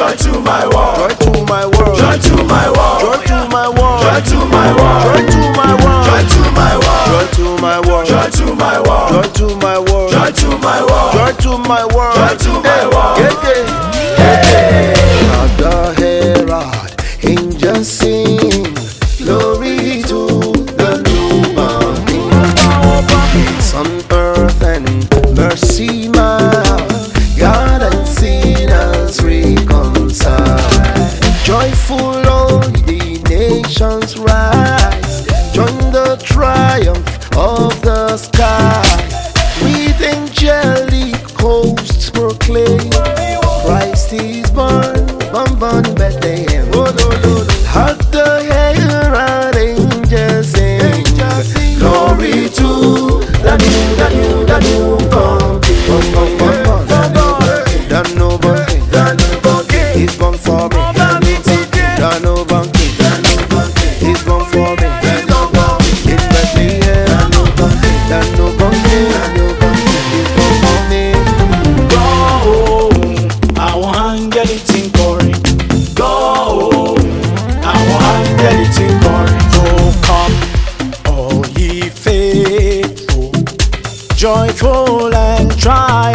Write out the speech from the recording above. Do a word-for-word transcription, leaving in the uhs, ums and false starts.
Joy to my world. Joy to my world. Joy to my world. Joy to my world. Joy to my world. Joy to my world. Joy to my world. Joy to my world. Joy to my world. Joy to my world. Joy to my world. Joy to my world. Joy to my world. Yeah, yeah. At the herald, angels sing, glory to the newborn King. Peace on earth and mercy mild, God and sinners reconciled. Joyful all the nations rise, join the triumph of the sky. With angelic hosts proclaim, Christ is born, born, born in Bethlehem. At the herald angels sing, glory to the new, the new, the new born King. The newborn King, the newborn King, he's born for me. The newborn King, the newborn King, he's born for me. In Bethlehem, the newborn King, the newborn King, the newborn King, he's born for me. Go, àwọn áńgẹ́lì tí ń kọrin. Go, àwọn áńgẹ́lì tí ń kọrin. Oh, come, all ye faithful, joyful and triumphant.